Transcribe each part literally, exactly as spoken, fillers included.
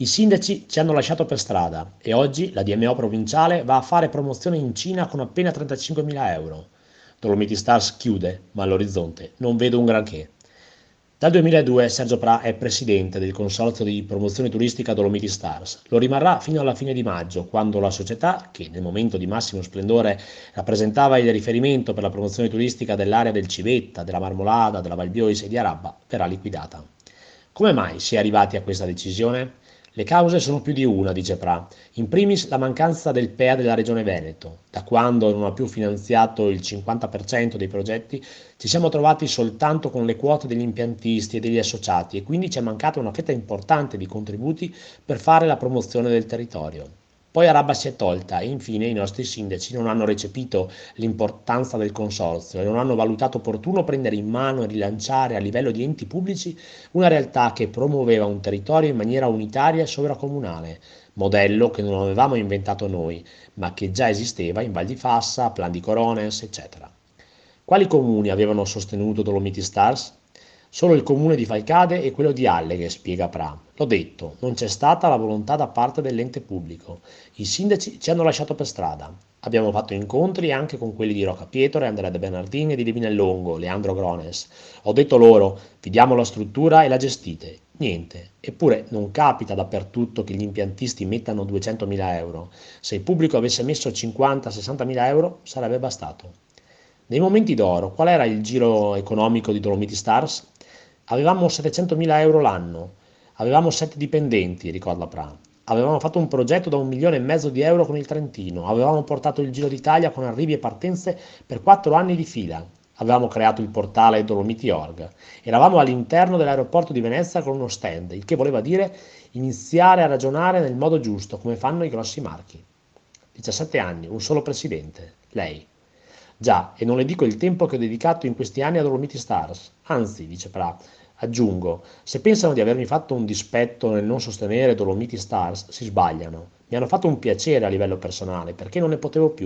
I sindaci ci hanno lasciato per strada e oggi la D M O provinciale va a fare promozione in Cina con appena trentacinquemila euro. Dolomiti Stars chiude, ma all'orizzonte non vedo un granché. Dal duemiladue Sergio Pra è presidente del consorzio di promozione turistica Dolomiti Stars. Lo rimarrà fino alla fine di maggio, quando la società, che nel momento di massimo splendore rappresentava il riferimento per la promozione turistica dell'area del Civetta, della Marmolada, della Valbiois e di Arabba, verrà liquidata. Come mai si è arrivati a questa decisione? Le cause sono più di una, dice Pra. In primis la mancanza del P E A della Regione Veneto. Da quando non ha più finanziato il cinquanta per cento dei progetti, ci siamo trovati soltanto con le quote degli impiantisti e degli associati e quindi ci è mancata una fetta importante di contributi per fare la promozione del territorio. Poi Arabba si è tolta e infine i nostri sindaci non hanno recepito l'importanza del consorzio e non hanno valutato opportuno prendere in mano e rilanciare a livello di enti pubblici una realtà che promuoveva un territorio in maniera unitaria e sovracomunale, modello che non avevamo inventato noi, ma che già esisteva in Val di Fassa, Plan di Corones, eccetera. Quali comuni avevano sostenuto Dolomiti Stars? Solo il comune di Falcade e quello di Alleghe, spiega Pra. L'ho detto, non c'è stata la volontà da parte dell'ente pubblico. I sindaci ci hanno lasciato per strada. Abbiamo fatto incontri anche con quelli di Rocca Pietro, Andrea De Bernardin e di Divinellongo, Leandro Grones. Ho detto loro, vi diamo la struttura e la gestite. Niente. Eppure non capita dappertutto che gli impiantisti mettano duecentomila euro. Se il pubblico avesse messo cinquanta-sessantamila euro sarebbe bastato. Nei momenti d'oro, qual era il giro economico di Dolomiti Stars? Avevamo settecentomila euro l'anno, avevamo sette dipendenti, ricorda Pra. Avevamo fatto un progetto da un milione e mezzo di euro con il Trentino, avevamo portato il Giro d'Italia con arrivi e partenze per quattro anni di fila, avevamo creato il portale Dolomiti punto org, eravamo all'interno dell'aeroporto di Venezia con uno stand, il che voleva dire iniziare a ragionare nel modo giusto, come fanno i grossi marchi. diciassette anni, un solo presidente, lei. Già, e non le dico il tempo che ho dedicato in questi anni a Dolomiti Stars. Anzi, dice Pra, aggiungo, se pensano di avermi fatto un dispetto nel non sostenere Dolomiti Stars, si sbagliano. Mi hanno fatto un piacere a livello personale, perché non ne potevo più.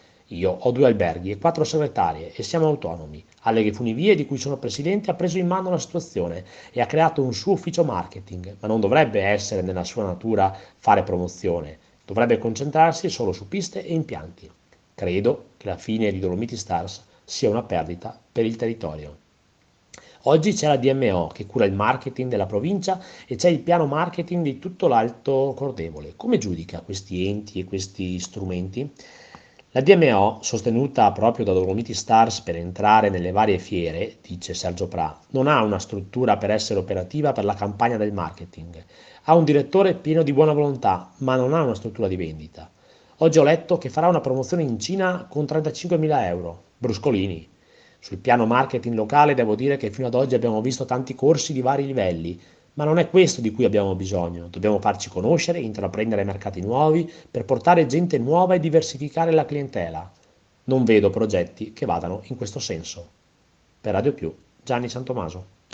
Io ho due alberghi e quattro segretarie e siamo autonomi. Alleghe Funivie, di cui sono presidente, ha preso in mano la situazione e ha creato un suo ufficio marketing, ma non dovrebbe essere nella sua natura fare promozione, dovrebbe concentrarsi solo su piste e impianti. Credo che la fine di Dolomiti Stars sia una perdita per il territorio. Oggi c'è la D M O che cura il marketing della provincia e c'è il piano marketing di tutto l'Alto Cordevole. Come giudica questi enti e questi strumenti? La D M O, sostenuta proprio da Dolomiti Stars per entrare nelle varie fiere, dice Sergio Pra, non ha una struttura per essere operativa per la campagna del marketing. Ha un direttore pieno di buona volontà, ma non ha una struttura di vendita. Oggi ho letto che farà una promozione in Cina con trentacinquemila euro. Bruscolini. Sul piano marketing locale devo dire che fino ad oggi abbiamo visto tanti corsi di vari livelli, ma non è questo di cui abbiamo bisogno. Dobbiamo farci conoscere, intraprendere mercati nuovi per portare gente nuova e diversificare la clientela. Non vedo progetti che vadano in questo senso. Per Radio Più, Gianni Santomaso.